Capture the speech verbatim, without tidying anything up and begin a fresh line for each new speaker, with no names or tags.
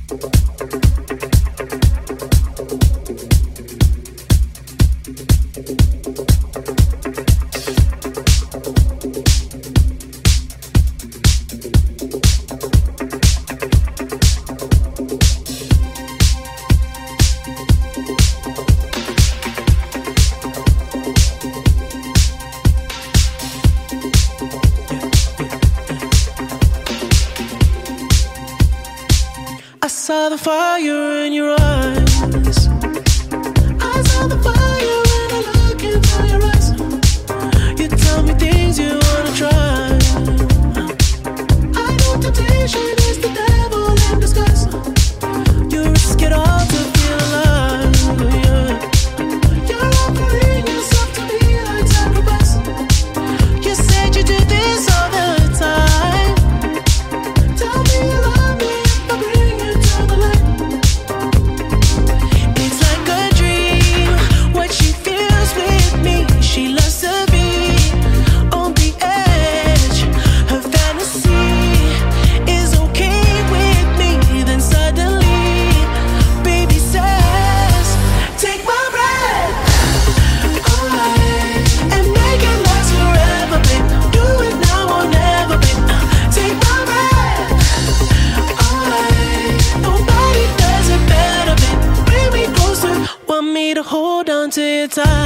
saw the fire in your eyes. I saw the fire when I look into your eyes. You tell me things you wanna try. I know temptation is the devil in disguise. You risk it all to feel alive, yeah. You're offering yourself to me like sacrifice. You said you do this all the time. Tell me you love me if I bring you to the light. It's like a dream, what she feels with me. She loves to be on the edge. Her fantasy is okay with me. Then suddenly, baby says, take my breath away and make it last forever, babe. Do it now or never, babe. Take my breath away. Nobody does it better, babe. Bring me closer, want me to hold on to your tight.